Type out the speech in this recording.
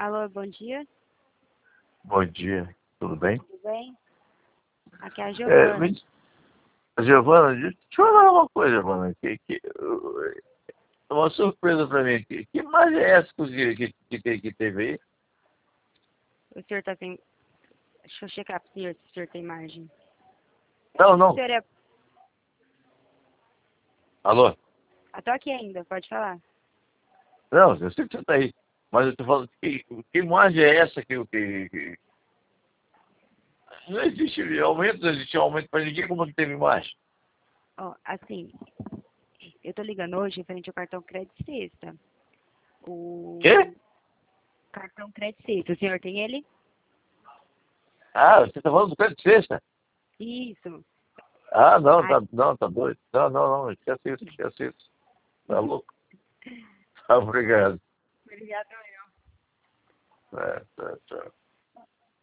Alô, bom dia. Bom dia, tudo bem? Tudo bem? Aqui é a Giovana. Giovana, deixa eu falar uma coisa, Giovana, uma surpresa para mim aqui. Que imagem é essa que teve aí? O senhor tá sem... Deixa eu checar pro senhor se o senhor tem margem. Não, O não. senhor é... Alô? Tô aqui ainda, pode falar. Não, eu sei que você está aí. Mas eu estou falando, que imagem é essa Não existe aumento, não existe aumento para ninguém, como que teve imagem? Ó, assim, eu tô ligando hoje referente ao cartão Crédito Sexta. O Quê? cartão Crédito Sexta, o senhor tem ele? Ah, você está falando do pé de sexta? Isso. Ah, não, Ai, não, tá doido. Não, esquece isso. Tá louco? Tá, obrigado. obrigada. Tá.